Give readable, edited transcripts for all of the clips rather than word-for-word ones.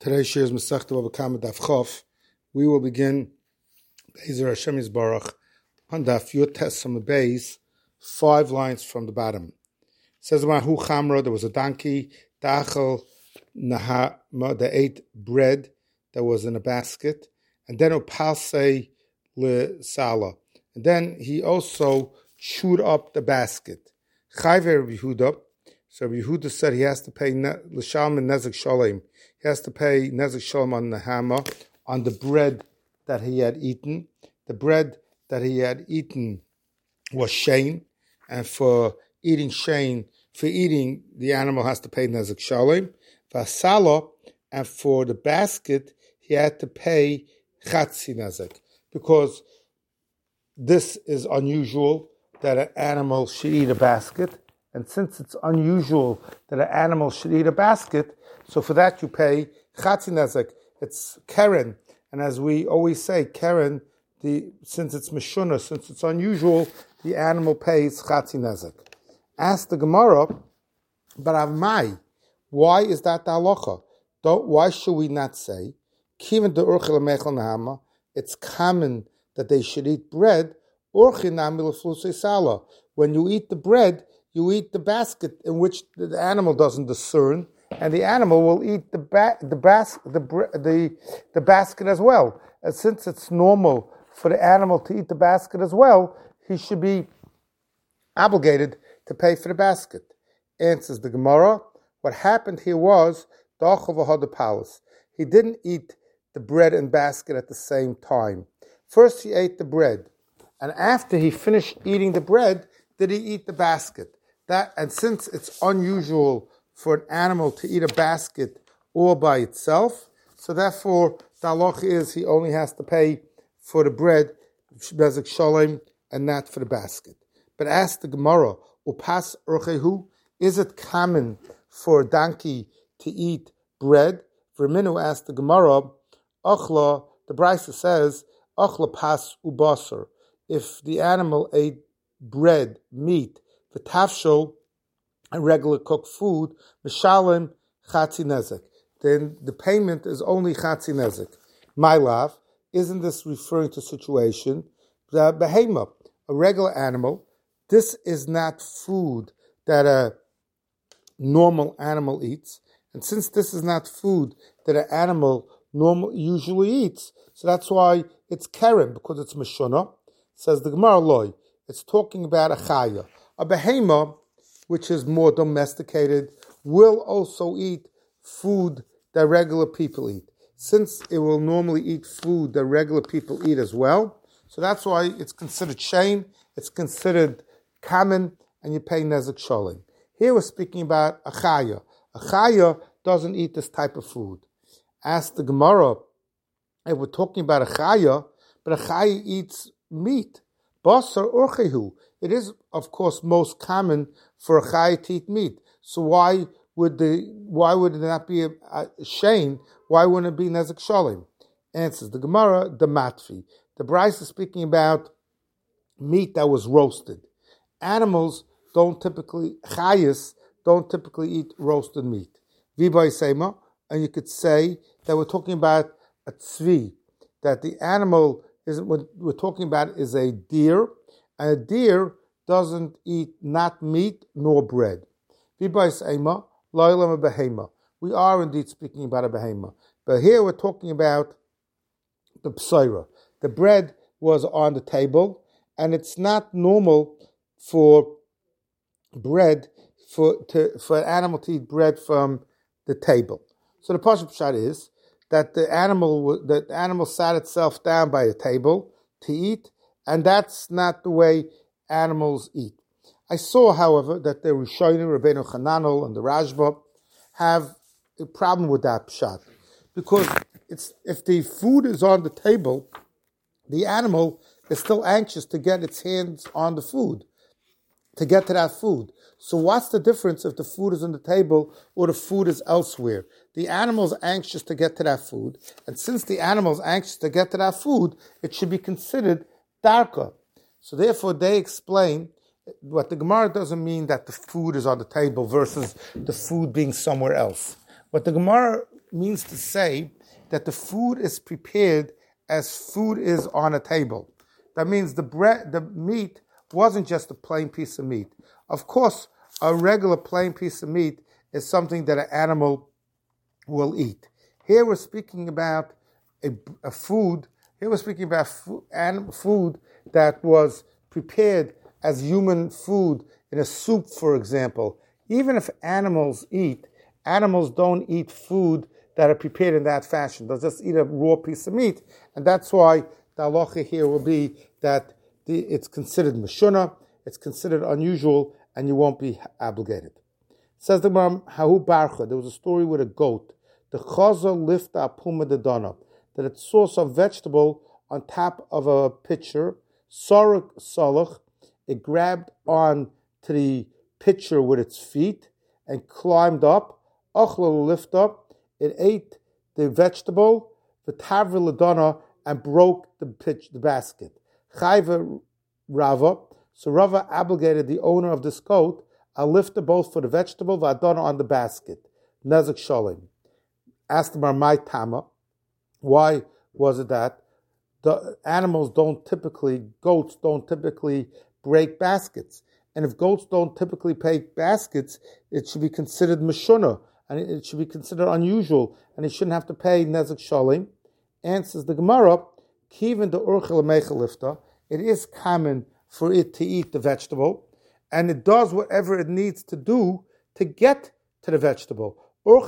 Today's shir is Masechta Bava Kama Daf Chof. We will begin Be'ezer Hashem Yisbarach on Daf Yud Tesam Beis, 5 lines from the bottom. It says, "Mahu Chamra, there was a donkey, Dachel Nahama, that ate bread that was in a basket, and then Upalse Le Sala, and then he also chewed up the basket. Chayve Rabbi Yehuda. So Rabbi Yehuda said he has to pay l'shalom and nezek shalom. He has to pay nezek shalom on the hammer, on the bread that he had eaten. The bread that he had eaten was shein, and for eating the animal has to pay nezek shalom. Vasala, and for the basket he had to pay chatzi nezek, because this is unusual that an animal should eat a basket. And since it's unusual that an animal should eat a basket, so for that you pay chatzi nezek. It's keren, and as we always say, keren. Since it's meshuna, since it's unusual, the animal pays chatzi nezek. Ask the Gemara, but Avmai, why is that the halacha? Why should we not say kiven de urchel mechel nahama? It's common that they should eat bread. Urchin namil flusei sala. When you eat the bread, you eat the basket in which the animal doesn't discern, and the animal will eat the basket as well. And since it's normal for the animal to eat the basket as well, he should be obligated to pay for the basket. Answers the Gemara, what happened here was the palace. He didn't eat the bread and basket at the same time. First he ate the bread, and after he finished eating the bread, did he eat the basket? And since it's unusual for an animal to eat a basket all by itself, so therefore the halacha is he only has to pay for the bread, nezek shalom, and not for the basket. But ask the Gemara, upas urchehu, is it common for a donkey to eat bread? Verminu asked the Gemara, achla, the Brisa says, achla pas ubasar. If the animal ate bread, meat, the tafshel, and regular cooked food, mishalim chatzi nezek, then the payment is only chatzi nezek. My love, isn't this referring to situation? The behema, a regular animal, this is not food that a normal animal eats, and since this is not food that an animal usually eats, so that's why it's keren, because it's meshuna. Says the Gemara loy, it's talking about a chaya. A behema, which is more domesticated, will also eat food that regular people eat. Since it will normally eat food that regular people eat as well, so that's why it's considered shein, it's considered common, and you pay nezek shalom. Here we're speaking about a chaya. A chaya doesn't eat this type of food. Ask the Gemara, if we're talking about a chaya, but a chaya eats meat. Basar urchehu. It is, of course, most common for a chaya to eat meat. So why would it not be a shein? Why wouldn't it be nezek shalom? Answers the Gemara, the matfi. The Brisa is speaking about meat that was roasted. Animals chayas don't typically eat roasted meat. Vibay sema, and you could say that we're talking about a tzvi, that the animal what we're talking about is a deer, and a deer doesn't eat not meat nor bread. Vibay sema, loylam behema. We are indeed speaking about a behema, but here we're talking about the psaira. The bread was on the table, and it's not normal for an animal to eat bread from the table. So the pashut pshat is that the animal sat itself down by the table to eat, and that's not the way animals eat. I saw, however, that the Rishonim, Rabbeinu Hananel, and the Rashba have a problem with that pshat, because if the food is on the table, the animal is still anxious to get its hands on the food, to get to that food. So what's the difference if the food is on the table or the food is elsewhere? The animal is anxious to get to that food, and since the animal is anxious to get to that food, it should be considered darka. So therefore they explain what the Gemara doesn't mean that the food is on the table versus the food being somewhere else. What the Gemara means to say that the food is prepared as food is on a table. That means the meat wasn't just a plain piece of meat. Of course, a regular plain piece of meat is something that an animal will eat. Here we're speaking about a food. Here we're speaking about food that was prepared as human food in a soup, for example. Even if animals don't eat food that are prepared in that fashion. They'll just eat a raw piece of meat. And that's why the halacha here will be that it's considered meshuna, it's considered unusual, and you won't be obligated. Says the Gemara, Hahu Barcha, there was a story with a goat. The chaza lifta apuma dedana, that it saw some vegetable on top of a pitcher. Saruk salach, it grabbed on to the pitcher with its feet and climbed up. Achla lift up, it ate the vegetable, the tavri ledana, and broke the basket. Chayva Rava, so Rava obligated the owner of this goat a lifter both for the vegetable, v'adana on the basket. Nezek Shalim. Asked him, my tama, why was it that the goats don't typically break baskets? And if goats don't typically break baskets, it should be considered meshuna, and it should be considered unusual, and it shouldn't have to pay nezek shalim. Answers the Gemara, kiven the urchel lifta, it is common for it to eat the vegetable, and it does whatever it needs to do to get to the vegetable. It'll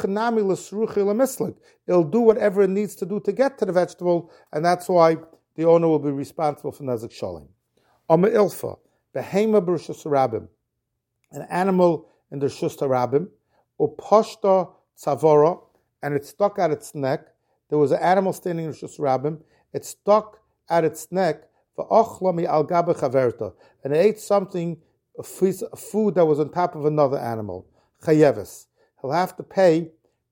do whatever it needs to do to get to the vegetable, and that's why the owner will be responsible for nezek shalim. Ama ilfa, behema b'rishus harabim, an animal in the rishus harabim, upashta tzavora, and it stuck at its neck. There was an animal standing in rishus harabim. It stuck at its neck, v'ochlami al gabe chaverta, and it ate something, a food that was on top of another animal. Chayeves. He'll have to pay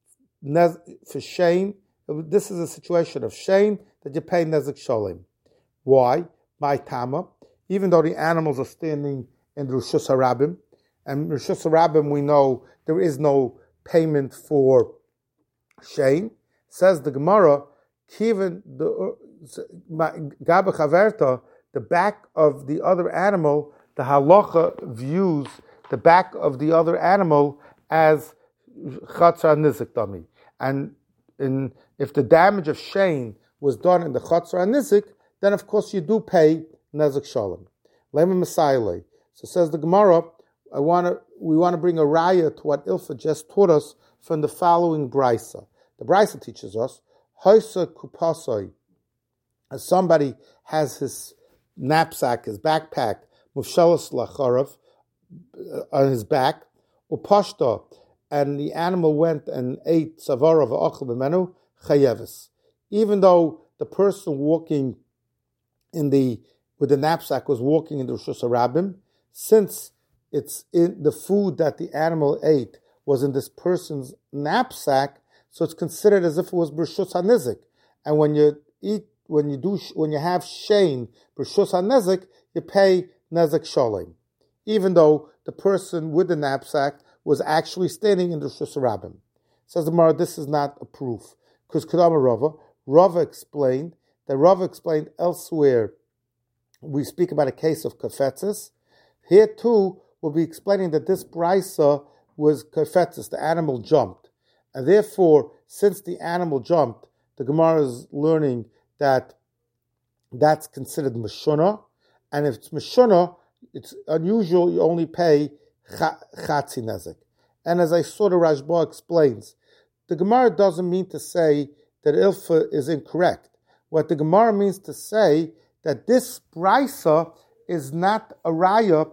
for shame. This is a situation of shame that you pay nezek shalim. Why? My tama. Even though the animals are standing in the rishus harabim, and rishus harabim we know there is no payment for shame. Says the Gemara, kiven the gabe chaverta, the back of the other animal. The halacha views the back of the other animal as chatzar nizik dami, and if the damage of shame was done in the chatzar nizik, then of course you do pay nezek shalim. Lema Messiah. So says the Gemara, we want to bring a raya to what Ilfa just taught us from the following brisa. The brisa teaches us hoisa kupasoi, as somebody has his knapsack, his backpack, mufshalas lacharav, on his back, upashta, and the animal went and ate savara v'achal b'menu chayeves. Even though the person walking with the knapsack was walking in the rishus harabim, since it's in the food that the animal ate was in this person's knapsack, so it's considered as if it was b'rishus hanizik. And when you have shame b'rishus hanizik, you pay nezek shalim, even though the person with the knapsack was actually standing in the rishus harabim. Says the Gemara, this is not a proof, because Kedama Rava explained elsewhere. We speak about a case of kafetzes. Here too, we'll be explaining that this brisa was kafetzes, the animal jumped. And therefore, since the animal jumped, the Gemara is learning that that's considered meshuna. And if it's meshuna, it's unusual, you only pay chatzi nezek. And as I saw the Rashba explains, the Gemara doesn't mean to say that Ilfa is incorrect. What the Gemara means to say that this brisa is not a raya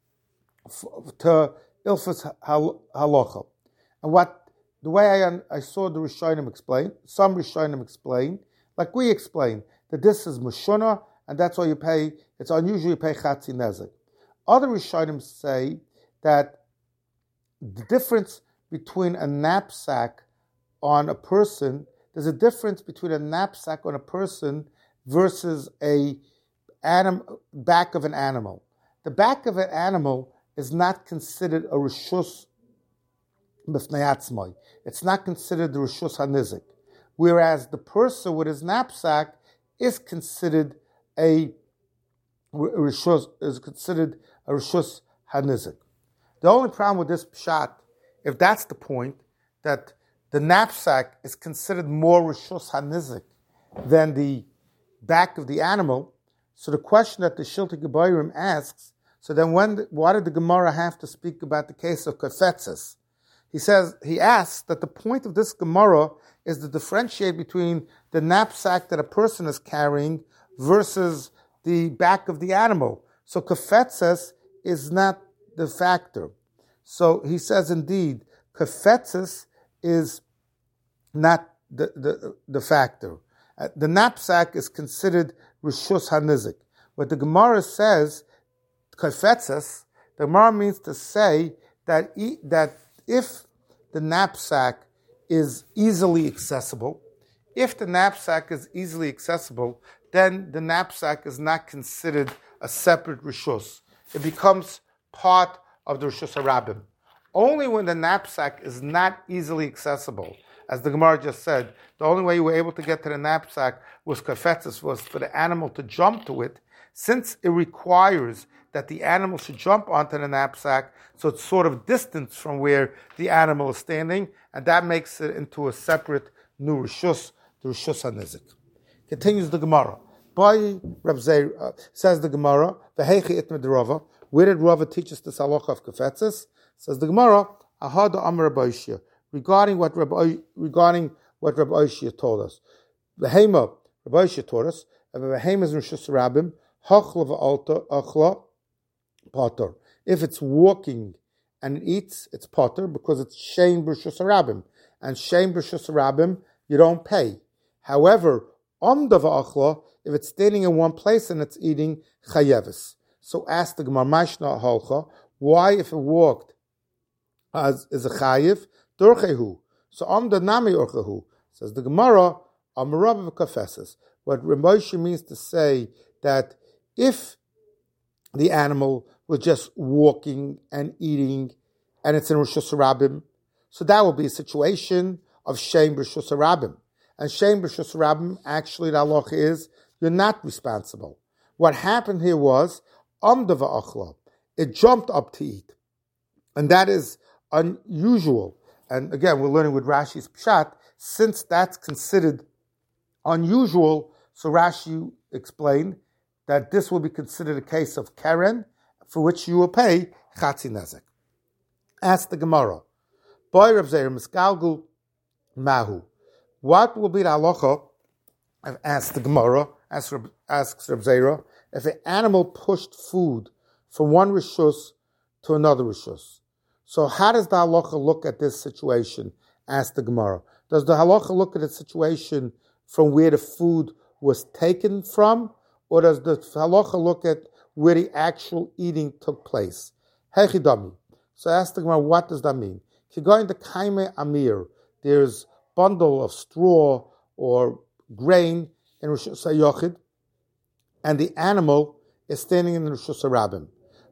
to Ilfa's halacha. And the way I saw the Rishonim explain, some Rishonim explain, like we explain, that this is meshuna, and that's why you pay, it's unusual you pay chatzi nezek. Other Rishonim say that the difference between a knapsack on a person, there's a difference between a knapsack on a person versus a back of an animal. The back of an animal is not considered a rishus It's not considered the Rishus HaNizik. Whereas the person with his knapsack is considered a Rishus HaNizik. The only problem with this pshat, if that's the point, that the knapsack is considered more Rishus HaNizik than the back of the animal, so the question that the Shiltei Gebayrim asks, so then why did the Gemara have to speak about the case of kafetzes? He asks that the point of this Gemara is to differentiate between the knapsack that a person is carrying versus the back of the animal. So kafetzes is not the factor. So he says indeed, kafetzes is not the factor. The knapsack is considered Rishus HaNizik. What the Gemara says, kafetzes, the Gemara means to say that if the knapsack is easily accessible, then the knapsack is not considered a separate Rishus. It becomes part of the Rishus HaRabim. Only when the knapsack is not easily accessible, as the Gemara just said, the only way you were able to get to the knapsack was kafetzes, was for the animal to jump to it. Since it requires that the animal should jump onto the knapsack, so it's sort of distance from where the animal is standing, and that makes it into a separate new Rishus, the Rishus HaNizik. Continues the Gemara. By Reb Zeir, says the Gemara, V'heichi itmed Rava, where did Rava teach us this halacha of kafetzes? Says the Gemara, Ahada Amar Rabbi Oshia, regarding what Rabbi Oshia told us. V'heima, Rabbi Oshia taught us, V'heima is Rishus HaRabim, Hachla v'alta achla potter. If it's walking and it eats, it's potter because it's shein b'Rishus HaRabim. And shein b'Rishus HaRabim, you don't pay. However, amda v'achla, if it's standing in one place and it's eating, chayeves. So ask the Gemara, Mashna halcha, why if it walked as is a chayev, durchehu. So amda nami orchehu. Says the Gemara, amarav v'kafeses. What Ramosha means to say that if the animal was just walking and eating, and it's in Rishus HaRabim, so that will be a situation of shein b'Rishus HaRabim. And shein b'Rishus HaRabim, actually the halacha is, you're not responsible. What happened here was, amda v'achla, it jumped up to eat. And that is unusual. And again, we're learning with Rashi's pshat, since that's considered unusual, so Rashi explained that this will be considered a case of keren, for which you will pay chatzi nezek. Ask the Gemara, Boy Rav Zeir misgalgul mahu. What will be the halacha? Ask the Gemara, asks Rav Zeir, if an animal pushed food from one rishus to another rishus. So how does the halacha look at this situation? Ask the Gemara. Does the halacha look at the situation from where the food was taken from, or does the halacha look at where the actual eating took place? Hechidami. So ask the Gemara, what does that mean? If you go into Kaime Amir, there's bundle of straw or grain in Rishus HaYochid, and the animal is standing in the Rishus HaRabim.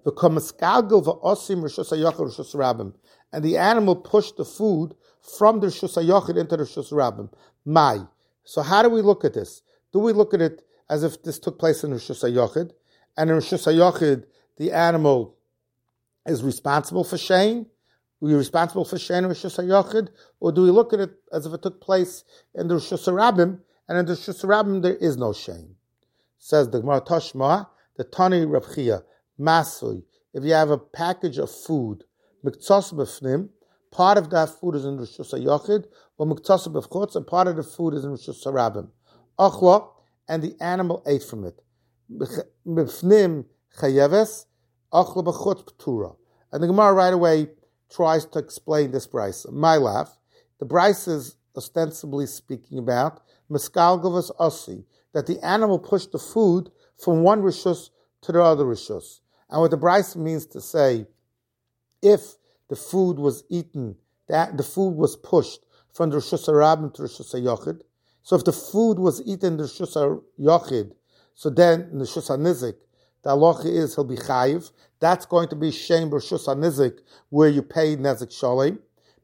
And the animal pushed the food from the Rishus HaYochid into the Rishus HaRabim. Mai. So how do we look at this? Do we look at it as if this took place in Rishus HaYochid, and in Rishus HaYochid the animal is responsible for shein? Are you responsible for shein in Rishus HaYochid? Or do we look at it as if it took place in the Rishus HaRabim, and in the Rishus HaRabim there is no shein? Says the Gemara Toshma, the Tani Rav Chia, Masui, if you have a package of food, Miktzos B'fnim, part of that food is in Rishus HaYochid, or Miktzos B'fchutz, and part of the food is in Rishus HaRabim. Achla, and the animal ate from it. B'fnim chayeves, achla b'chutz p'tura. And the Gemara right away tries to explain this brisa. My laugh, the brisa is ostensibly speaking about meskalgavas osi, that the animal pushed the food from one rishus to the other rishus. And what the brisa means to say, if the food was eaten, that the food was pushed from the Rishus HaRabim to the Rishus HaYochid. So if the food was eaten in the Rishus HaYochid, so then in the Rishus HaNizik, the halacha is he'll be chayiv. That's going to be shein b'Rishus HaNizik, where you pay nezik shalem.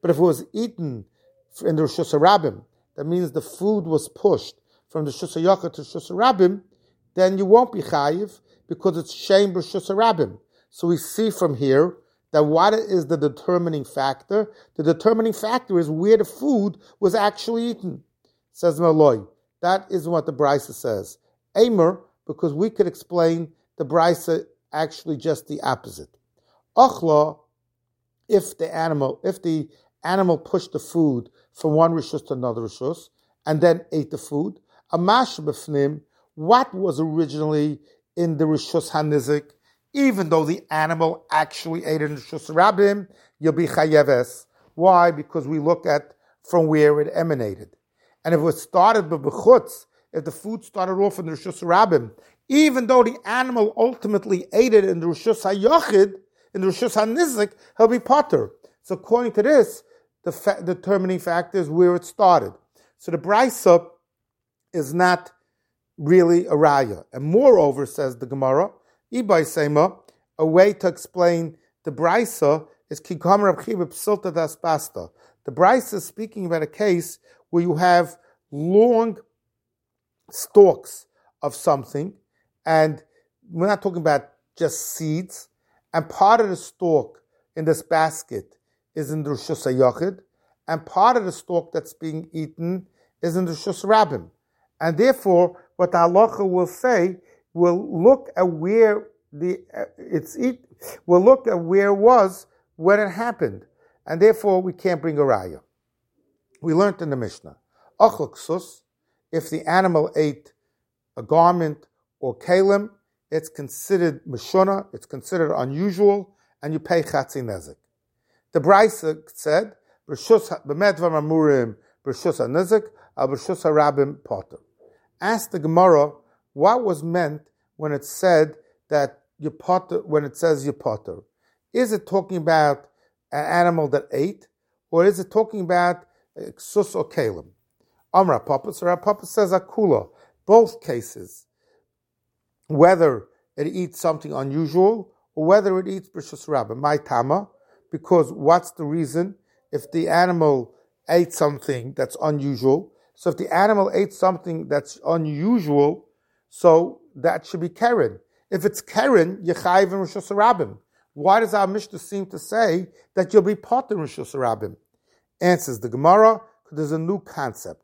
But if it was eaten in the Rishus Harabim, that means the food was pushed from the Rishus HaYachid to Rishus Harabim, then you won't be chayiv because it's Shem Rishus Harabim. So we see from here that what is the determining factor? The determining factor is where the food was actually eaten. Says Maloi. That is what the Brisa says. Aimer, because we could explain the Brisa actually just the opposite. Achla, if the animal pushed the food from one rishus to another rishus and then ate the food, amash b'fnim, what was originally in the rishus hanizik, even though the animal actually ate it in the rishus rabim, you'll be chayeves. Why? Because we look at from where it emanated. And if it started b'chutz, if the food started off in the rishus rabim, even though the animal ultimately ate it in the rishus hayachid, in the rishus hanizik, he'll be potter. So according to this, the determining factor is where it started. So the Brisa is not really a raya. And moreover, says the Gemara, Ibay Sema, a way to explain the Brisa is Kikam Rab Chiva Psilta Das Pasta. The Brisa is speaking about a case where you have long stalks of something, and we're not talking about just seeds, and part of the stalk in this basket is in the Rishus HaYachid, and part of the stalk that's being eaten is in the Rishus Rabim. And therefore, what the halacha will say, will look at where will look at where it was when it happened. And therefore, we can't bring a raya. We learned in the Mishnah, Achlaksus, if the animal ate a garment or kalim, it's considered meshuna, it's considered unusual, and you pay chatzi nezik. The Brisa said, b'medvar amurim b'rishus hanizik, al b'rishus harabim potter. Ask the Gemara what was meant when it said that you potter, when it says you potter. Is it talking about an animal that ate, or is it talking about ksus or kalim? Amra Papa, so Papa says akula. Both cases, whether it eats something unusual or whether it eats b'rishus rabim. My tama, because what's the reason? If the animal ate something that's unusual, so if the animal ate something that's unusual, so that should be keren. If it's keren, yechayiv in rishus rabim. Why does our Mishnah seem to say that you'll be potter in rishus rabim? Answers the Gemara, because there's a new concept.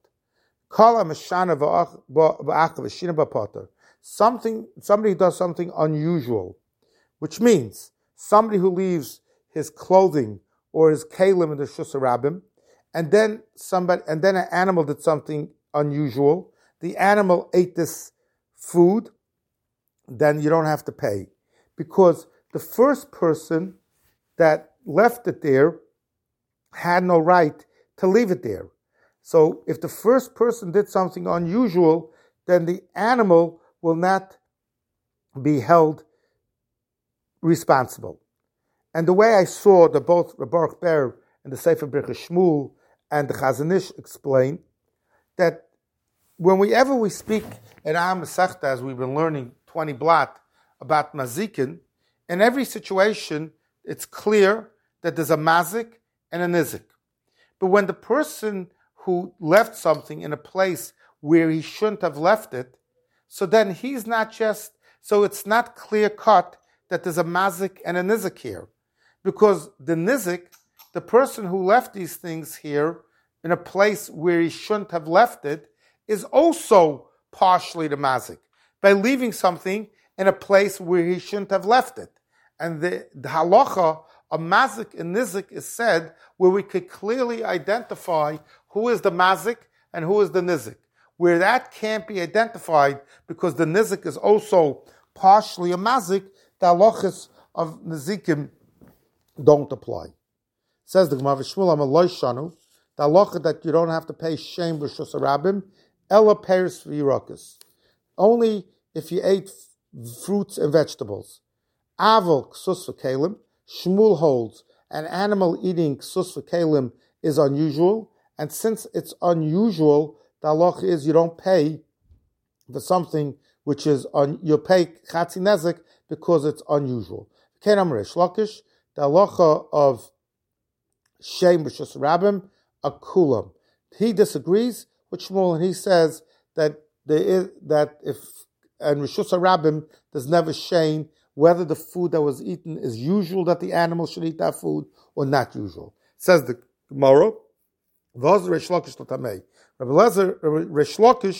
Somebody does something unusual, which means somebody who leaves his clothing or his kalim in the Rishus Harabim, and then an animal did something unusual. The animal ate this food, then you don't have to pay, because the first person that left it there had no right to leave it there. So if the first person did something unusual, then the animal will not be held responsible. And the way I saw that both Baruch Ber and the Sefer Birchas Shmuel and the Chazon Ish explain that whenever we speak in Am Masechta, as we've been learning 20 blot about mazikin, in every situation it's clear that there's a mazik and a nizik. But when the person who left something in a place where he shouldn't have left it, so then he's not just, so it's not clear cut that there's a mazik and a nizik here. Because the nizik, the person who left these things here in a place where he shouldn't have left it, is also partially the mazik, by leaving something in a place where he shouldn't have left it. And the halacha of mazik and nizik is said where we could clearly identify who is the mazik and who is the nizik. Where that can't be identified because the nizik is also partially a mazik, the halachas of nizikim don't apply. Says the Gemara, Shmuel Amaloi Shanu, the halacha that you don't have to pay shem b'rishus harabim, ela peris v'yirakas. Only if you ate fruits and vegetables. Aval ksus v'kelim, Shmuel holds an animal eating ksus v'kelim is unusual, and since it's unusual, the halacha is you don't pay for something which is you pay chatzi nezik because it's unusual. Ken Amrish Lakish, the halacha of Shein Rishus Rabbim Akulam. He disagrees with Shmuel, and he says that if and Rishus Rabbim there's never shein whether the food that was eaten is usual that the animal should eat that food or not usual. Says the Gemara, V'oz Reish Lakish Latamei. Rabbi Elazar, Reish Lakish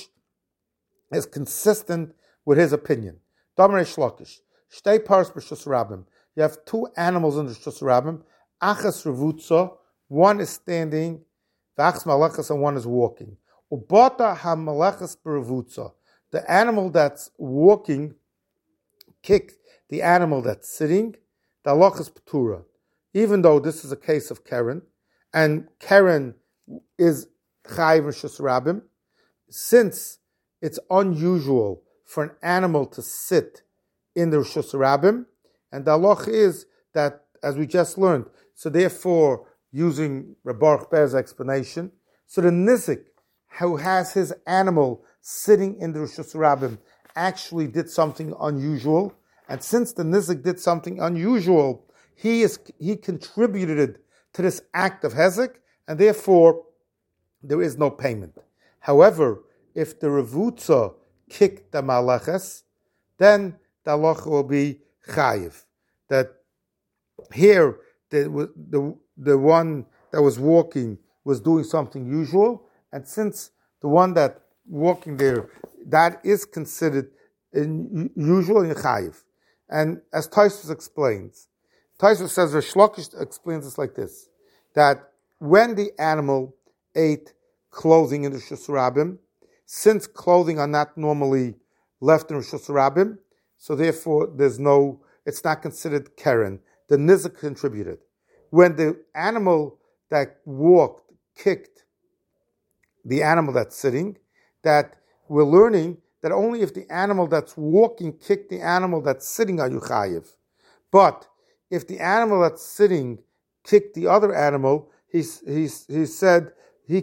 is consistent with his opinion. Dam Reish Lakish, Shtei Paras Rishus Rabbim. You have two animals in Rishus Rabbim. Achas Revutza, one is standing, V'achas Malachas, and one is walking. Ubata HaMalachas Berevutza. The animal that's walking kicked the animal that's sitting, the halach is Petura. Even though this is a case of Keren, and Keren is Chayiv Rishus Rabbim, since it's unusual for an animal to sit in the Rishus Rabbim, and the halach is that, as we just learned, so therefore, using Reb Baruch Ber's explanation, so the Nizik, who has his animal sitting in the Rishus Rabbim, actually did something unusual, and since the Nizik did something unusual, he contributed to this act of Hezek, and therefore there is no payment. However, if the Revutza kicked the Malachas, then the halacha will be Chayiv. That here the one that was walking was doing something usual, and since the one that walking there, that is considered usual in Chayiv. And as Tosfos explains, Tosfos says, Reish Lakish explains this like this, that when the animal ate clothing in the Rishus Rabbim, since clothing are not normally left in Rishus Rabbim, so therefore it's not considered Keren. The Nizik contributed. When the animal that walked kicked the animal that's sitting, that we're learning that only if the animal that's walking kicked the animal that's sitting are you chayiv. But if the animal that's sitting kicked the other animal, he said he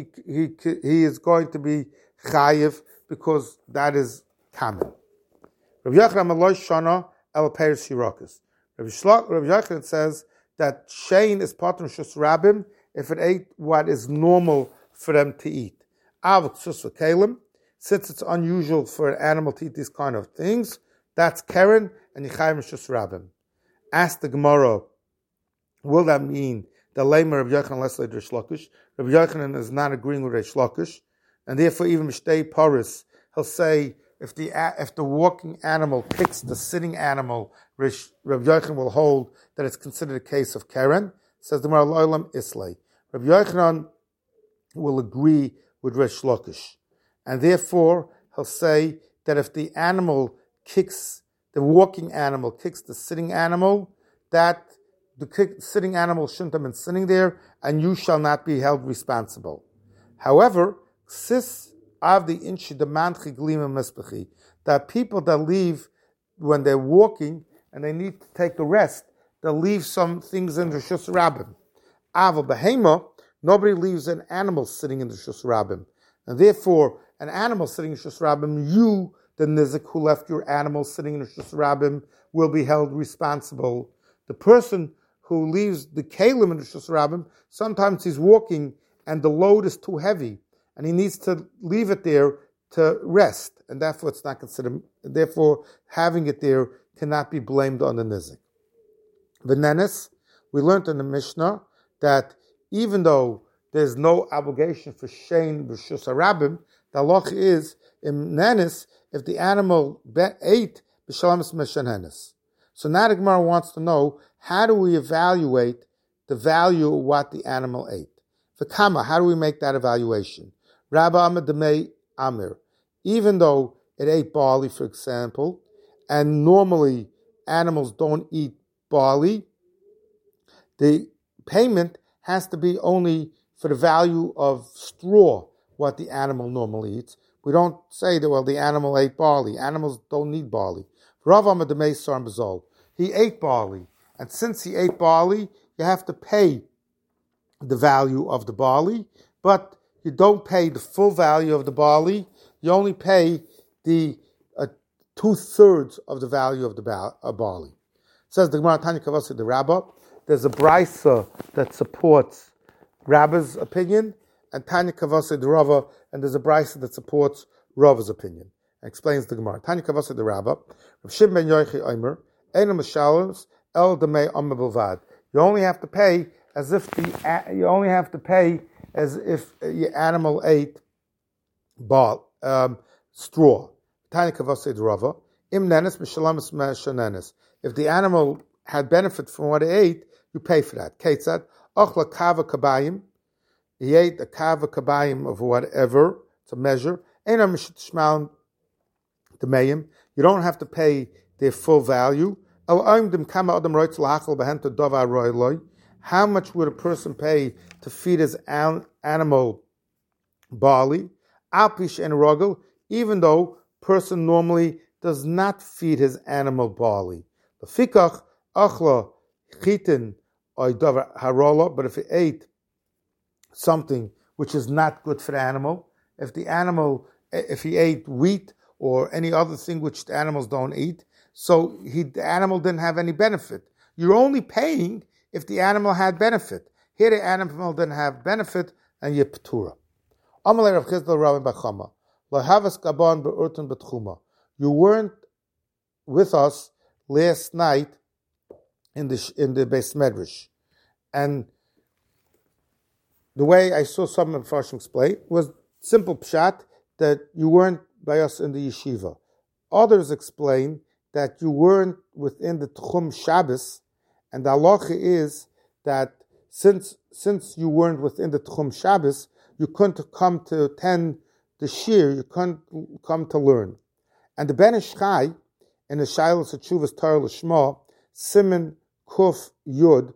is going to be chayiv because that is common. Rabbi Yochanan Maloi Shana El Peres Shirakas. Rabbi Yochanan says that shein is part of Rishus Rabbim if it ate what is normal for them to eat. Avot sus v'kelim. Since it's unusual for an animal to eat these kind of things, that's Keren and Yichayim Rishus Rabbim. Ask the Gemara, will that mean the lamer of Yochanan Lesley Reish Lakish? Rabbi Yochanan is not agreeing with Reish Lakish, and therefore even Mishtei Paris, he'll say if the walking animal kicks the sitting animal, Rabbi Yochanan will hold that it's considered a case of Keren. Says the Gemara Lo'olam Islay. Rabbi Yochanan will agree with Reish Lakish. And therefore, he'll say that if the walking animal kicks the sitting animal, that the sitting animal shouldn't have been sitting there, and you shall not be held responsible. However, that people that leave when they're walking and they need to take a rest, they'll leave some things in the Rishus Rabbim. Aval behema, nobody leaves an animal sitting in the Rishus Rabbim. And therefore, an animal sitting in Rishus Rabbim, you, the Nizik who left your animal sitting in Rishus Rabbim, will be held responsible. The person who leaves the Kalim in Rishus Rabbim, sometimes he's walking and the load is too heavy, and he needs to leave it there to rest, and therefore it's not considered. Therefore, having it there cannot be blamed on the Nizik. V'nenes, we learned in the Mishnah that even though there's no obligation for shein b'Rishus Rabbim, the halach is in nenes if the animal ate b'shalamis meshanenes. So now the Gemara wants to know, how do we evaluate the value of what the animal ate? V'kama, how do we make that evaluation? Rabbi Amar Demei Amir, even though it ate barley, for example, and normally animals don't eat barley, the payment has to be only for the value of straw, what the animal normally eats. We don't say that, well, the animal ate barley. Animals don't need barley. Rav Amar Demei Sarm B'zol, he ate barley, and since he ate barley, you have to pay the value of the barley, but you don't pay the full value of the barley. You only pay the 2/3 of the value of the barley. Says the Gemara Tanya Kavasa the Rabbah, there's a brisa that supports Rabba's opinion, and Tanya Kavasa de Rava, and there's a brisa that supports Rava's opinion. Explains the Gemara. Tanya Kavasa de Rabba, Rav Shimon ben Yochai Omer, Eina Mishalos El Demei Omer Bilvad. You only have to pay as if your animal ate straw. Tanya Kavasa de Rava, Im Nenes Mishalamis Meshanenes. If the animal had benefit from what it ate, you pay for that. Ketzad Ochla Kava Kabayim. He ate a Kava Kabayim of whatever. It's a measure. Eina Mishishmal. You don't have to pay their full value. How much would a person pay to feed his animal barley? Even though a person normally does not feed his animal barley. But if he ate something which is not good for the animal, if he ate wheat or any other thing which the animals don't eat, so the animal didn't have any benefit. You're only paying if the animal had benefit. Here the animal didn't have benefit, and you're p'tura. You weren't with us last night in the Beis Medrash, and the way I saw some of Farshim explain was simple pshat that you weren't by us in the yeshiva. Others explain that you weren't within the Tchum Shabbos, and the halacha is that since you weren't within the Tchum Shabbos, you couldn't come to attend the shir, you couldn't come to learn. And the Ben Ish Chai, in the Shilas Tshuvas Torah Lishma, Siman Kuf Yud,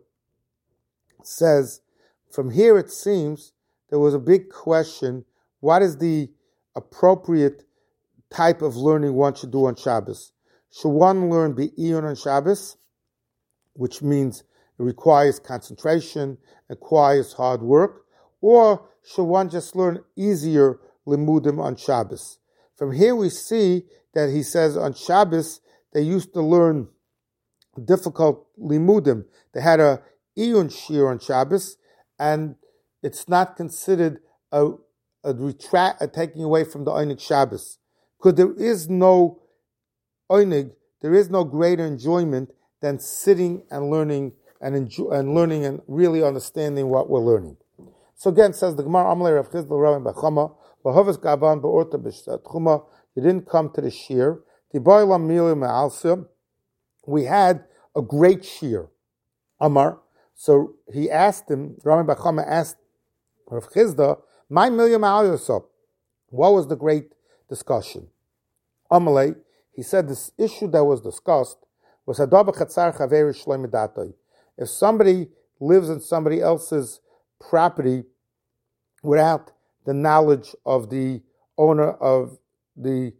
says, from here it seems there was a big question, what is the appropriate type of learning one should do on Shabbos? Should one learn Be'iyun on Shabbos, which means it requires concentration, requires hard work, or should one just learn easier limudim on Shabbos? From here we see that he says on Shabbos they used to learn difficult limudim. They had a iyun shir on Shabbos, and it's not considered a taking away from the Einig Shabbos. Because there is no Einig, there is no greater enjoyment than sitting and learning and really understanding what we're learning. So again, says the Gemara, Amalei Rav Chizda Rabbi Bachama, Lahovas Gaban Be'orta B'Tchuma, you didn't come to the shir. Tibayla Mili Me'alsia, we had a great shir. Amar, so he asked him, Rabbi Bachama asked Rav Chizda, my Mili Me'alsia, what was the great discussion? Amalei, he said this issue that was discussed was Hadaba Chatzar Chaveri Shloim Datoi. If somebody lives in somebody else's property without the knowledge of the owner of the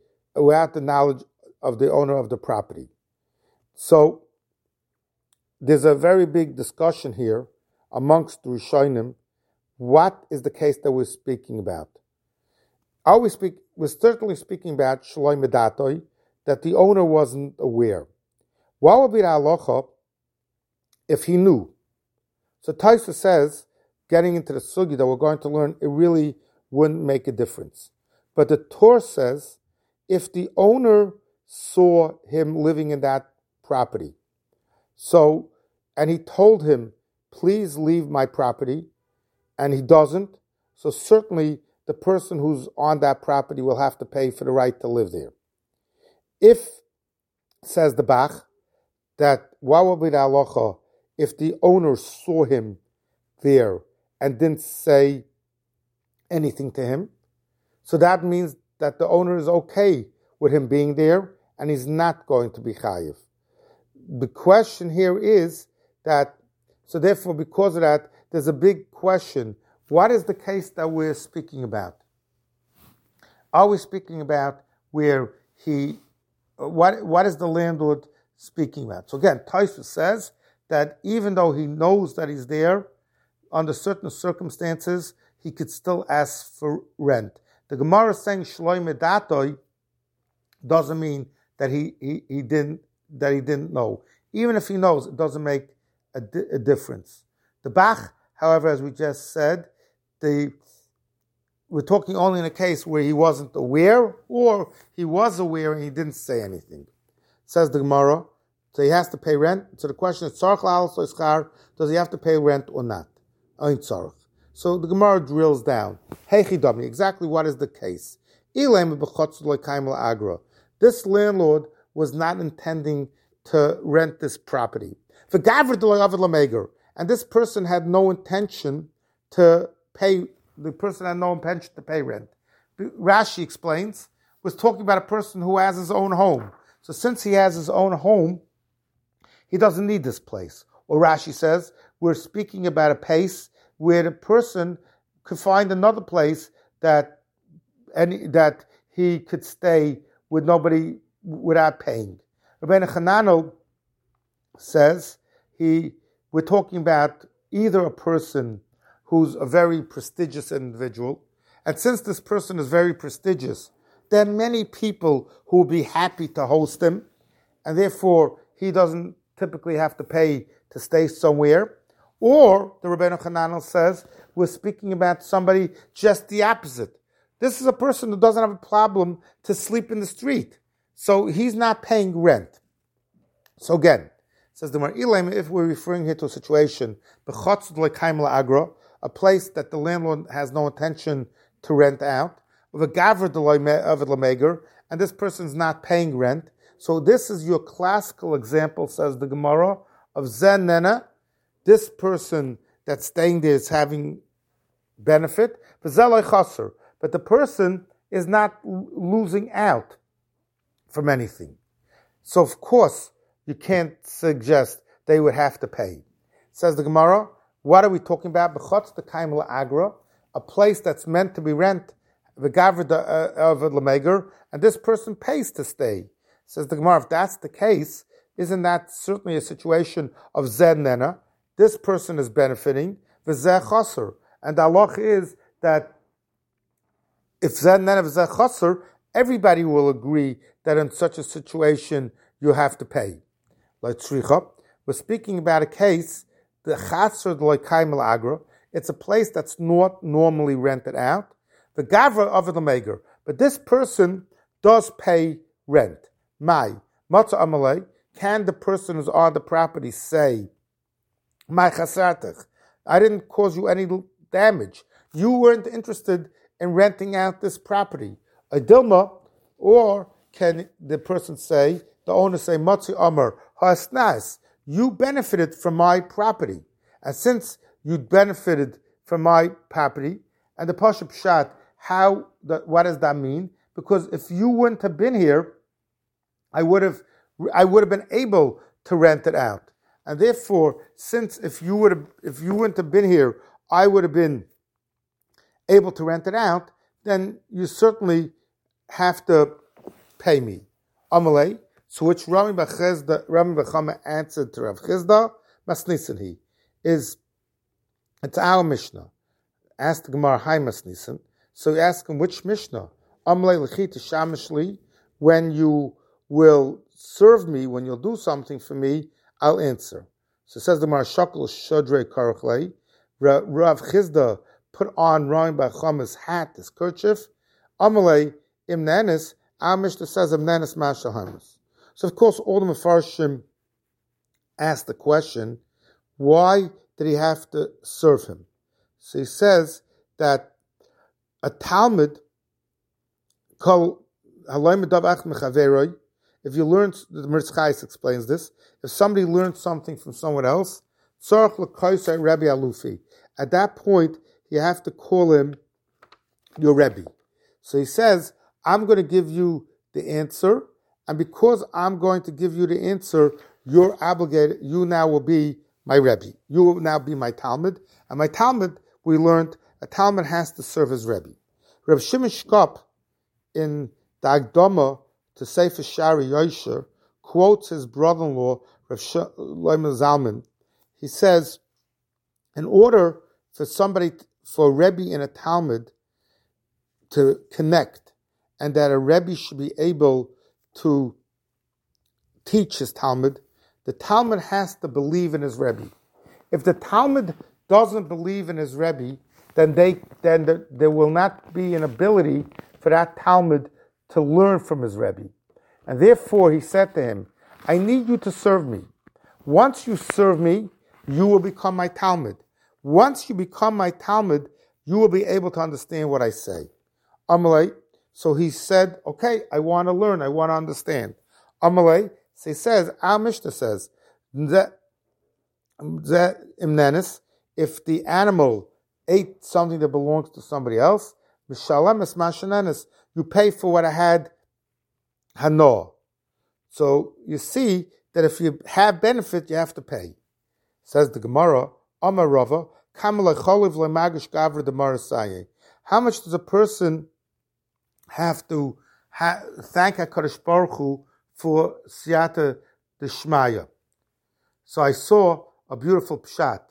property. So there's a very big discussion here amongst the Rishonim. What is the case that we're speaking about? We're certainly speaking about Shloim Datoi, that the owner wasn't aware. What would be the halacha if he knew? So Taisa says, getting into the sugi that we're going to learn, it really wouldn't make a difference. But the Torah says, if the owner saw him living in that property, and he told him, please leave my property, and he doesn't, so certainly the person who's on that property will have to pay for the right to live there. If, says the Bach, that what would be the halacha if the owner saw him there and didn't say anything to him? So that means that the owner is okay with him being there and he's not going to be chayiv. The question here is that, so therefore because of that, there's a big question. What is the case that we're speaking about? Are we speaking about where what is the landlord speaking about? So again, Taisa says that even though he knows that he's there, under certain circumstances, he could still ask for rent. The Gemara is saying Shloim Datoi doesn't mean that he didn't know. Even if he knows, it doesn't make a difference. The Bach, however, as we just said, we're talking only in a case where he wasn't aware, or he was aware and he didn't say anything. Says the Gemara, so he has to pay rent. So the question is, does he have to pay rent or not? So the Gemara drills down. Exactly what is the case? This landlord was not intending to rent this property. And this person had no intention to pay. The person had no intention to pay rent. Rashi explains, was talking about a person who has his own home. So since he has his own home, he doesn't need this place. Or Rashi says, we're speaking about a place where the person could find another place that he could stay with nobody without paying. Rabbeinu Hananel says we're talking about either a person who's a very prestigious individual, and since this person is very prestigious, there are many people who will be happy to host him, and therefore he doesn't typically have to pay to stay somewhere. Or, the Rabbeinu Hananel says, we're speaking about somebody just the opposite. This is a person who doesn't have a problem to sleep in the street, so he's not paying rent. So again, says the Mar Ilam, if we're referring here to a situation, a place that the landlord has no intention to rent out, and this person's not paying rent. So this is your classical example, says the Gemara, of Zen Nena. This person that's staying there is having benefit, but the person is not losing out from anything. So of course, you can't suggest they would have to pay. Says the Gemara, what are we talking about? B'chotz the kaim agra, a place that's meant to be rent, and this person pays to stay. Says the Gemara, if that's the case, isn't that certainly a situation of Zen Nena? This person is benefiting, v'zeh chaser. And the halach is that if Zen Nena v'zeh chaser, everybody will agree that in such a situation you have to pay. Like tzricha, we're speaking about a case, the chaser d'loikaim agra. It's a place that's not normally rented out. The gavra of the meger, but this person does pay rent. My matzah amalei, can the person who's on the property say, "My chasartech, I didn't cause you any damage. You weren't interested in renting out this property." A dilma, or can the person say, the owner say, "Matzi amar hasnas, you benefited from my property, and since you benefited from my property," and the pashup pshat, what does that mean? Because if you wouldn't have been here, I would have been able to rent it out. And therefore, since if you wouldn't have been here, I would have been able to rent it out, then you certainly have to pay me. Amalei, so which Rami Bechama answered to Rav Chizda, Masnisan he, it's our Mishnah. Asked the Gemara, hi Masnisan. So you ask him, which Mishnah? Amalei Lechit Shamishli, when you will serve me, when you'll do something for me, I'll answer. So it says the Gemara, Shakal Shodrei Karachlei, Rav Chizda put on Rami Bechama's hat, his kerchief. Amalei Imnanis, our Mishnah says Imnanis Mashahamas. So of course all the Mefarshim asked the question, why did he have to serve him? So he says that a Talmud called if you learn, the Meretz Chayes explains this, if somebody learns something from someone else, at that point you have to call him your Rebbe. So he says, I'm going to give you the answer, and because I'm going to give you the answer, you're obligated, you now will be my Rebbe. You will now be my Talmud. And my Talmud, we learned, a Talmud has to serve as Rebbe. Rav Shimon Shkop, in the Agdama to Sefer Shari Yosher, quotes his brother-in-law, Rav Shlomo Zalman. He says, in order for a Rebbe and a Talmud to connect, and that a Rebbe should be able to teach his Talmud, the Talmud has to believe in his Rebbe. If the Talmud doesn't believe in his Rebbe, then there will not be an ability for that Talmud to learn from his Rebbe. And therefore he said to him, I need you to serve me. Once you serve me, you will become my Talmud. Once you become my Talmud, you will be able to understand what I say. Amalei, so he said, okay, I want to learn, I want to understand. Amalei, so he says, our Mishnah says, that imnenis, if the animal ate something that belongs to somebody else, mishalem es you pay for what I had hano. So you see that if you have benefit, you have to pay. Says the Gemara, Amar Rava, how much does a person have to thank HaKadosh Baruch Hu for siyata d'shmaya? So I saw a beautiful pshat.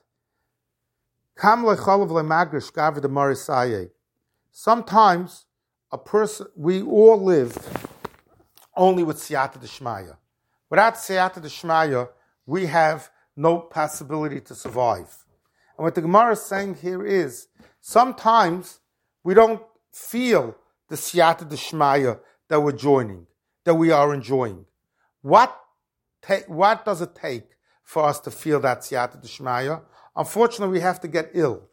Sometimes a person, we all live only with siyata d'shmaya. Without siyata d'shmaya, we have no possibility to survive. And what the Gemara is saying here is, sometimes we don't feel the siyata d'shmaya that we're joining, that we are enjoying. What does it take for us to feel that siyata d'shmaya? Unfortunately, we have to get ill.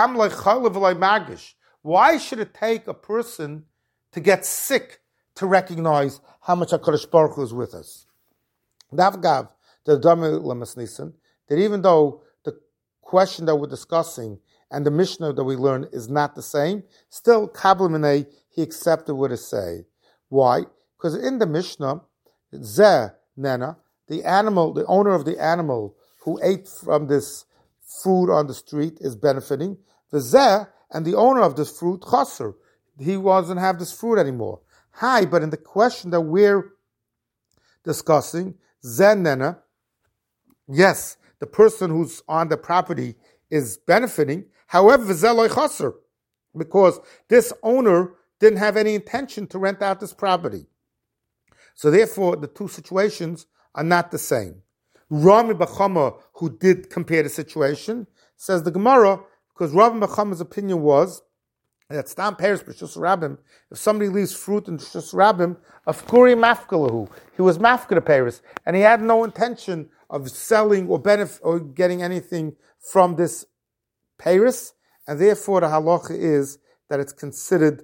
Why should it take a person to get sick to recognize how much HaKadosh Baruch Hu is with us? That even though the question that we're discussing and the Mishnah that we learn is not the same, still Kabbalah he accepted what it say. Why? Because in the Mishnah, Zeh Nena, the owner of the animal who ate from this food on the street is benefiting. The Zeh and the owner of this fruit, Chaser, he doesn't have this fruit anymore. Hi, but in the question that we're discussing, Zeh Nena, yes, the person who's on the property is benefiting. However, Zeh Lo Chaser, because this owner didn't have any intention to rent out this property. So therefore, the two situations are not the same. Rami Bachama, who did compare the situation, says the Gemara, because Rami Bachama's opinion was that Stam Peres B'Shus Rabbim, if somebody leaves fruit in B'Shus Rabbim, Afkuri Mafkalahu, he was Mafkara Peres, and he had no intention of selling or benefit or getting anything from this Peres, and therefore the halacha is that it's considered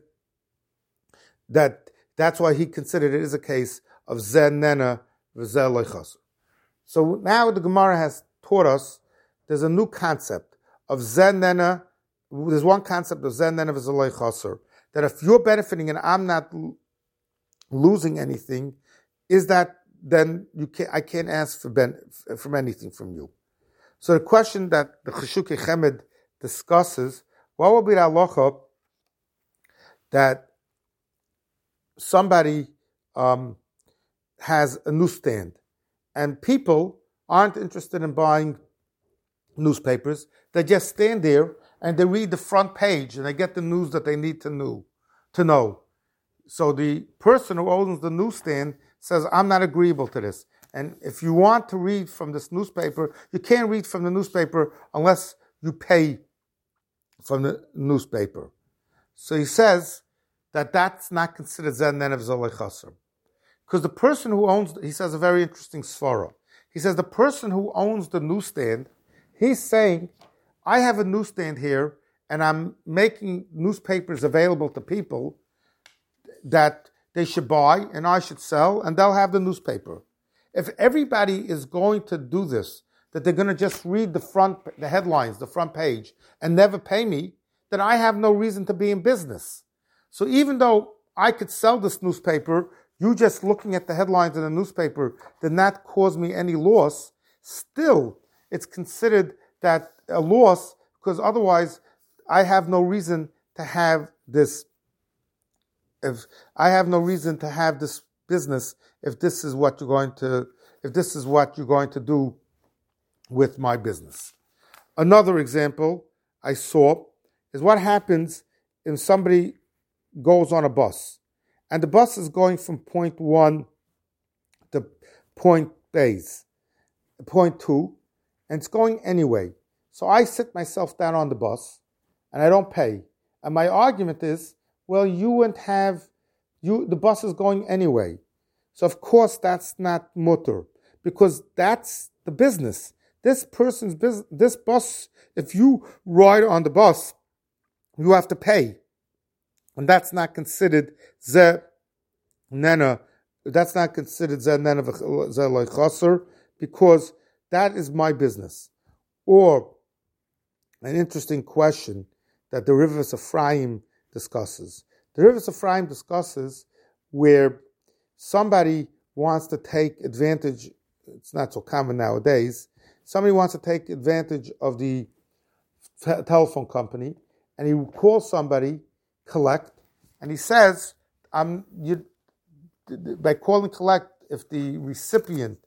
that's why he considered it is a case of Zeh Nena v'Zeh Lo Chaser. So now the Gemara has taught us there's a new concept of Zeh Nena. There's one concept of Zeh Nena v'Zeh Lo Chaser, that if you're benefiting and I'm not losing anything, is that then I can't ask from anything from you. So the question that the Cheshukei Chemed discusses, what will be the halacha that somebody has a newsstand and people aren't interested in buying newspapers. They just stand there and they read the front page and they get the news that they need to know. So the person who owns the newsstand says, I'm not agreeable to this. And if you want to read from this newspaper, you can't read from the newspaper unless you pay from the newspaper. So he says that that's not considered Zeh Nena v'Zeh Lo Chaser. Because the person who owns, he says a very interesting svara. He says the person who owns the newsstand, he's saying, I have a newsstand here and I'm making newspapers available to people that they should buy and I should sell and they'll have the newspaper. If everybody is going to do this, that they're going to just read the headlines, the front page, and never pay me, then I have no reason to be in business. So even though I could sell this newspaper, you just looking at the headlines in the newspaper did not cause me any loss, still it's considered that a loss, because otherwise I have no reason to have this. If I have no reason to have this business, if this is what you're going to do with my business. Another example I saw is what happens if somebody goes on a bus and the bus is going from point 1 to point 2, and it's going anyway. So I sit myself down on the bus and I don't pay. And my argument is, well, you wouldn't have, the bus is going anyway. So of course that's not mutter, because that's the business. This person's business, this bus, if you ride on the bus, you have to pay. And that's not considered ze nena. That's not considered ze nena ze loy chaser, because that is my business. Or an interesting question that the Rivas Ephraim discusses. The Rivas Ephraim discusses where somebody wants to take advantage, it's not so common nowadays, somebody wants to take advantage of the telephone company, and he calls somebody, collect, and he says, by calling collect, if the recipient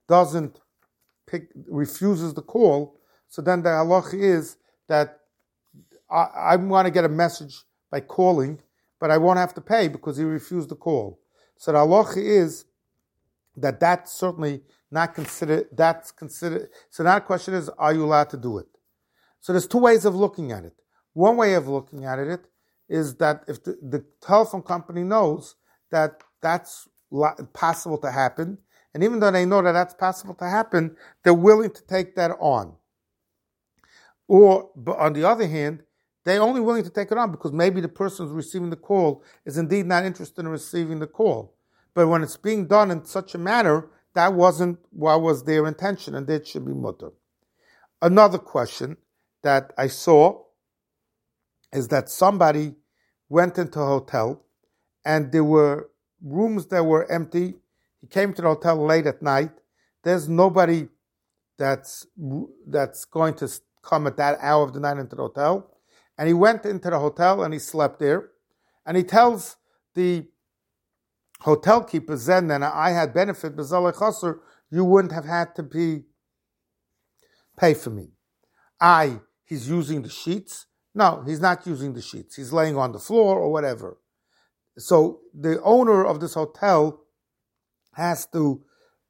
refuses the call, so then the halacha is that I want to get a message by calling, but I won't have to pay because he refused the call. So the halacha is that that's certainly not considered, that's considered, so now the question is, are you allowed to do it? So there's two ways of looking at it. One way of looking at it is that if the telephone company knows that that's possible to happen, and even though they know that that's possible to happen, they're willing to take that on. Or, but on the other hand, they're only willing to take it on because maybe the person who's receiving the call is indeed not interested in receiving the call. But when it's being done in such a manner, that wasn't what was their intention, and that should be mutter. Another question that I saw is that somebody went into a hotel and there were rooms that were empty. He came to the hotel late at night. There's nobody that's going to come at that hour of the night into the hotel. And he went into the hotel and he slept there. And he tells the hotel keeper, then I had benefit, you wouldn't have had to pay for me. He's using the sheets. No, he's not using the sheets. He's laying on the floor or whatever. So the owner of this hotel doesn't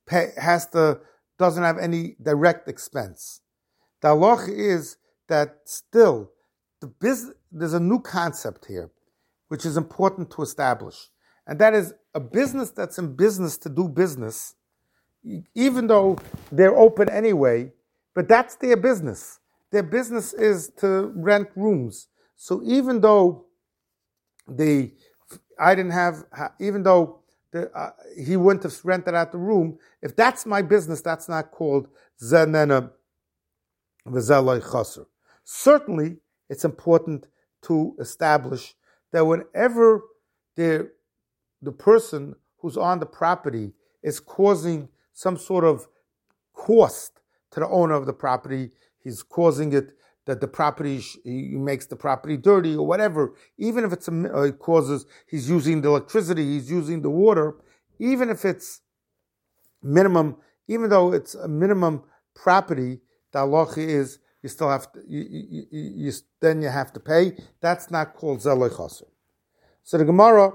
have any direct expense. The halacha is that still there's a new concept here, which is important to establish. And that is a business that's in business to do business, even though they're open anyway, but that's their business. Their business is to rent rooms. So even though he wouldn't have rented out the room, if that's my business, that's not called zenena v'zeloi chaser. Certainly, it's important to establish that whenever the person who's on the property is causing some sort of cost to the owner of the property, he's causing it that the property, he makes the property dirty or whatever, even if he's using the electricity, he's using the water, even if it's minimum, even though it's a minimum property, the halacha is you still have to, then you have to pay. That's not called zeloi chaser. So the Gemara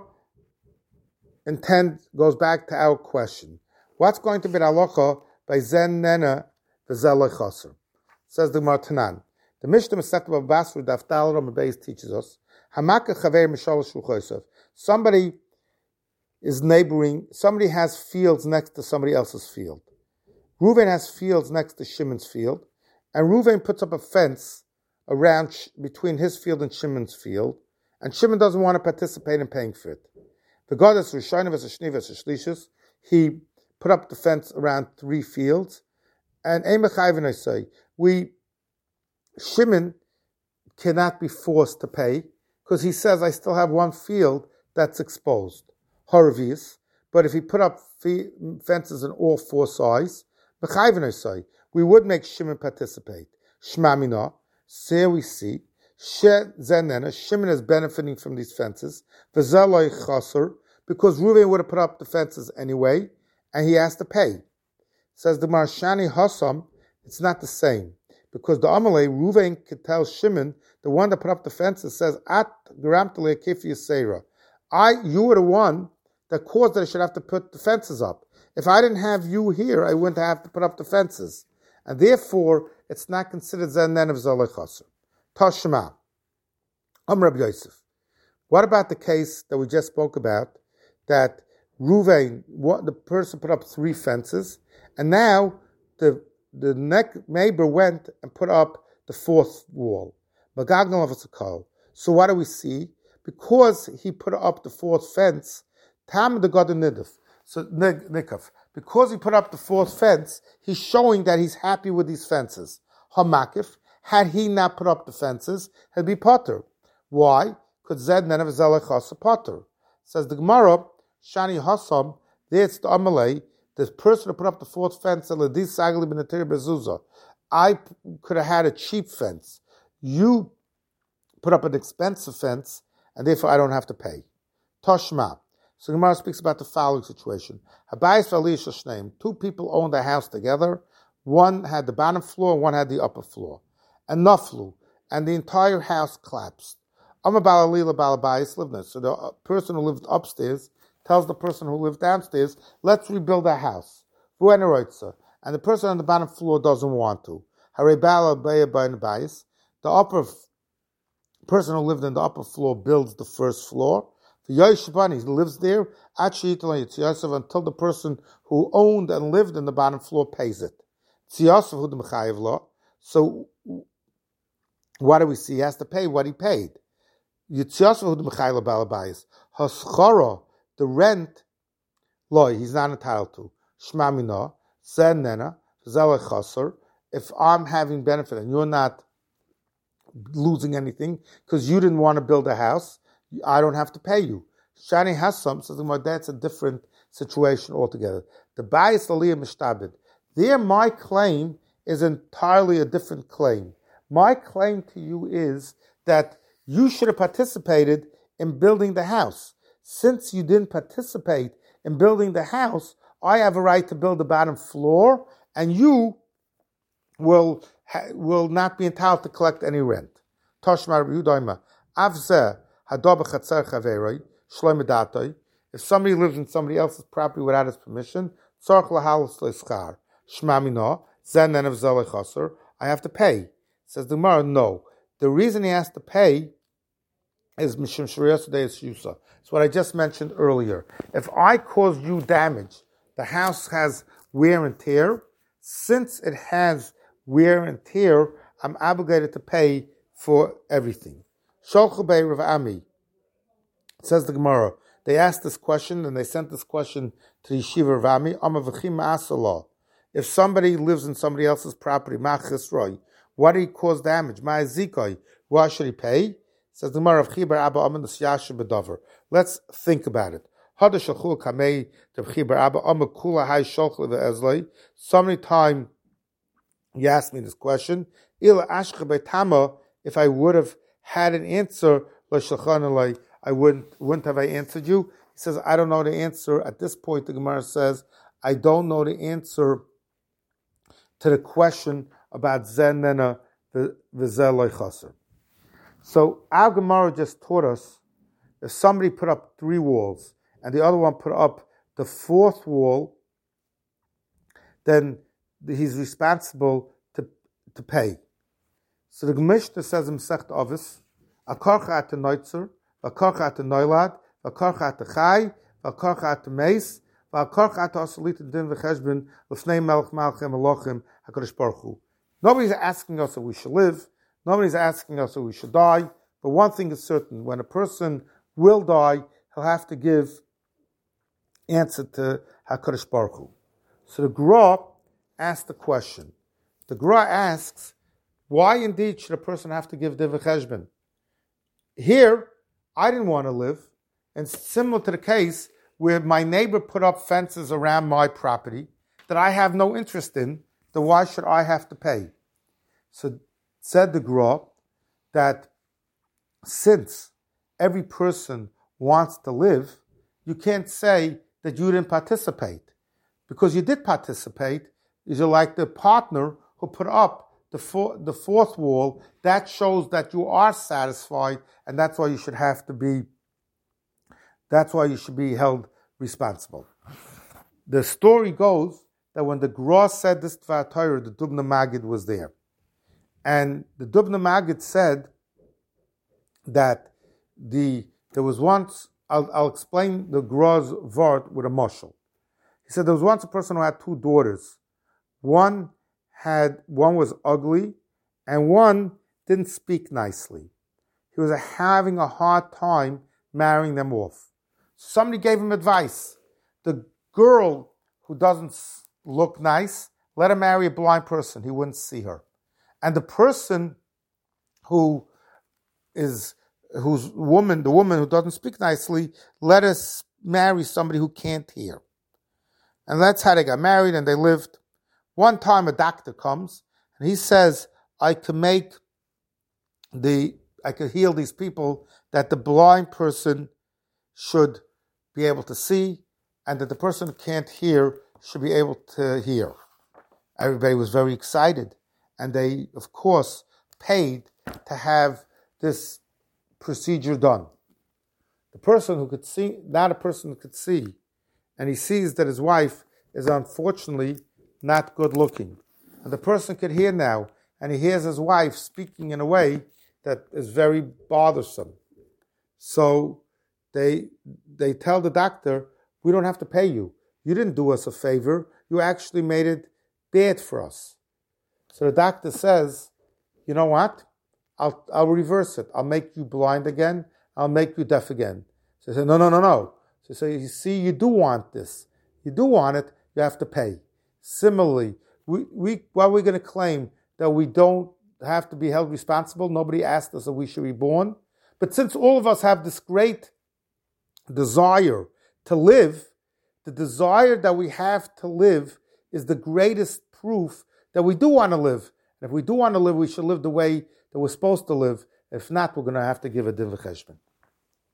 goes back to our question. What's going to be the halacha by zen nena v'zeloi chaser? Says the Gemara Tanan. The Mishnah Masechet Bava Basra Daf Daled Amud Beis teaches us Hamaka chaver mishalosh shulchosav. Somebody has fields next to somebody else's field. Reuven has fields next to Shimon's field, and Reuven puts up a fence around between his field and Shimon's field, and Shimon doesn't want to participate in paying for it. The goddess Rishayna v'Sashni v'Sashlishus, he put up the fence around 3 fields, and Eimachayvin I say, Shimon cannot be forced to pay because he says, I still have 1 field that's exposed. Horvius. But if he put up fences in all 4 sides, we would make Shimon participate. Shmamina, there we see, Shimon is benefiting from these fences. V'zaloi chaser, because Reuven would have put up the fences anyway, and he has to pay. Says the Marshani Hassam, it's not the same. Because the Amalei, Reuven could tell Shimon, the one that put up the fences, says, At Garamtale Kifi Seira. You were the one that caused that I should have to put the fences up. If I didn't have you here, I wouldn't have to put up the fences. And therefore, it's not considered zen then of zolei chaser. Tashma. Rabbi Yosef. What about the case that we just spoke about, that Ruvain, the person put up 3 fences, and now the neighbor went and put up the 4th wall. So what do we see? Because he put up the 4th fence, Tam the God of Nidif. So Nikaf. Because he put up the 4th fence, he's showing that he's happy with these fences. Hamakif, had he not put up the fences, he'd be potter. Why? Because Zed Nenev Zelechasa potter. Says the Gemara, Shani Hassam, there's the Amalei, the person who put up the 4th fence, I could have had a cheap fence. You put up an expensive fence, and therefore I don't have to pay. Toshma. So the Gemara speaks about the following situation. Habayis v'Alisha Shneim. 2 people owned a house together. One had the bottom floor, and one had the upper floor. And Naflu. And the entire house collapsed. Amma Balalila Balabayis lived there. So the person who lived upstairs tells the person who lived downstairs, let's rebuild our house. And the person on the bottom floor doesn't want to. The upper person who lived in the upper floor builds the first floor. He lives there until the person who owned and lived in the bottom floor pays it. So what do we see? He has to pay what he paid. The rent, he's not entitled to. Shmamina, Zenena, Zelechasser. If I'm having benefit and you're not losing anything because you didn't want to build a house, I don't have to pay you. Shani Hassam says, that's a different situation altogether. The Bayis Aliyah Mishtabid. There, my claim is entirely a different claim. My claim to you is that you should have participated in building the house. Since you didn't participate in building the house, I have a right to build the bottom floor, and you will not be entitled to collect any rent. Toshmar Yudaima. Avzeh Hadab Chatzer Chaveroi Shloimedatoi. If somebody lives in somebody else's property without his permission, Tzarch Lahalos Leschar Shmamino Zen Nenev Zelechasser. I have to pay. Says the Gemara, no. The reason he has to pay is Mishum Sharias Deis Yusa. It's what I just mentioned earlier. If I cause you damage, the house has wear and tear. Since it has wear and tear, I'm obligated to pay for everything. Sholchubei Rav Ami. Says the Gemara. They asked this question and they sent this question to the Yeshiva Rav Ami. Amavachim Ma'asalah. If somebody lives in somebody else's property, Ma'achisroi, what did he cause damage? Ma'azikoi. Why should he pay? Says the Gemara of Chibar Abba Aman the Siyasha Bedover. Let's think about it. So many times you asked me this question. If I would have had an answer, I wouldn't have I answered you. He says, I don't know the answer. At this point, the Gemara says, I don't know the answer to the question about Zen Nena V'Zeloi Chaser. So our Gemara just taught us, if somebody put up 3 walls and the other one put up the 4th wall, then he's responsible to pay. So the Mishnah says in Masechet Avos, Akarcha at the Noitzer, Akarcha at the Noilad, Akarcha at the Chai, Akarcha at the Meis, Akarcha at the Asalit Din V'Cheshbin, L'fnei Melech Malchem Elochim HaKadosh Baruch Hu. Nobody's asking us if we should live. Nobody's asking us if we should die. But one thing is certain: when a person will die, he'll have to give answer to HaKadosh Baruch Hu. So the Gra asked the question. The Gra asks, why indeed should a person have to give Din V'Cheshbon? Here, I didn't want to live. And similar to the case where my neighbor put up fences around my property that I have no interest in, then why should I have to pay? So said the Gra that since every person wants to live, you can't say that you didn't participate. Because you did participate, you're like the partner who put up the 4th wall. That shows that you are satisfied, and that's why you should be held responsible. The story goes that when the Gra said this Tvar Torah, the Dubna Magid was there. And the Dubna Maggid said that there was once, I'll explain the Groz Vort with a mushal. He said there was once a person who had two daughters. One was ugly, and one didn't speak nicely. He was having a hard time marrying them off. Somebody gave him advice. The girl who doesn't look nice, let her marry a blind person. He wouldn't see her. And the person the woman who doesn't speak nicely, let us marry somebody who can't hear. And that's how they got married, and they lived. One time a doctor comes, and he says, I could heal these people, that the blind person should be able to see, and that the person who can't hear should be able to hear. Everybody was very excited, and they, of course, paid to have this procedure done. The person who could see, not a person who could see, and he sees that his wife is unfortunately not good looking. And the person could hear now, and he hears his wife speaking in a way that is very bothersome. So they tell the doctor, we don't have to pay you. You didn't do us a favor. You actually made it bad for us. So the doctor says, you know what? I'll reverse it. I'll make you blind again. I'll make you deaf again. So they say, no. So you see, you do want this. You do want it, you have to pay. Similarly, we're going to claim that we don't have to be held responsible. Nobody asked us if we should be born. But since all of us have this great desire to live, the desire that we have to live is the greatest proof that we do want to live. And if we do want to live, we should live the way that we're supposed to live. If not, we're going to have to give a din v'cheshbon.